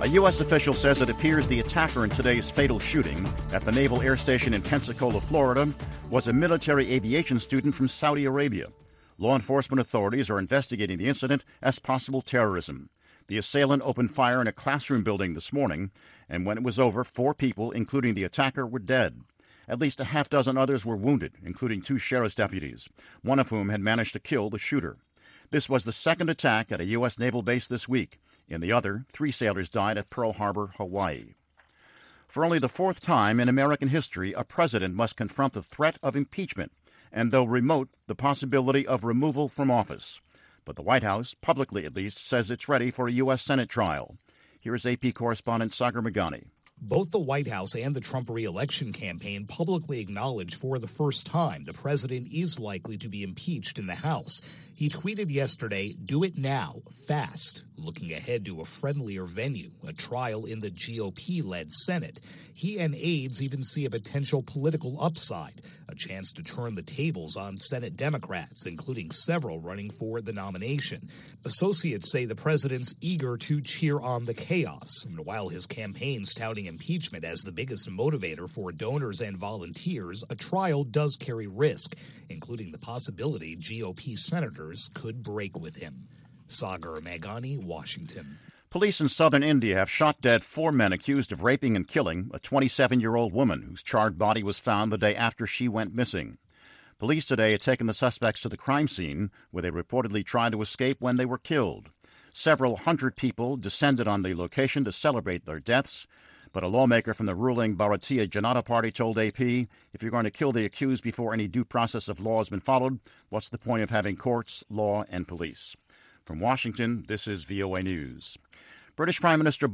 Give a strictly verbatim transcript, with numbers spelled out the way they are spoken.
A U S official says it appears the attacker in today's fatal shooting at the Naval Air Station in Pensacola, Florida, was a military aviation student from Saudi Arabia. Law enforcement authorities are investigating the incident as possible terrorism. The assailant opened fire in a classroom building this morning, and when it was over, four people, including the attacker, were dead. At least a half dozen others were wounded, including two sheriff's deputies, one of whom had managed to kill the shooter. This was the second attack at a U S naval base this week. In the other, three sailors died at Pearl Harbor, Hawaii. For only the fourth time in American history, a president must confront the threat of impeachment, and though remote, the possibility of removal from office. But the White House, publicly at least, says it's ready for a U S Senate trial. Here is A P correspondent Sagar Meghani. Both the White House and the Trump re-election campaign publicly acknowledged for the first time the president is likely to be impeached in the House. He tweeted yesterday, "Do it now, fast," looking ahead to a friendlier venue, a trial in the G O P-led Senate. He and aides even see a potential political upside, a chance to turn the tables on Senate Democrats, including several running for the nomination. Associates say the president's eager to cheer on the chaos, and while his campaign's touting impeachment as the biggest motivator for donors and volunteers, a trial does carry risk, including the possibility G O P senators could break with him. Sagar Meghani, Washington. Police in southern India have shot dead four men accused of raping and killing a twenty-seven-year-old woman whose charred body was found the day after she went missing. Police today had taken the suspects to the crime scene, where they reportedly tried to escape when they were killed. Several hundred people descended on the location to celebrate their deaths, but a lawmaker from the ruling Bharatiya Janata Party told A P, if you're going to kill the accused before any due process of law has been followed, what's the point of having courts, law, and police? From Washington, this is V O A News. British Prime Minister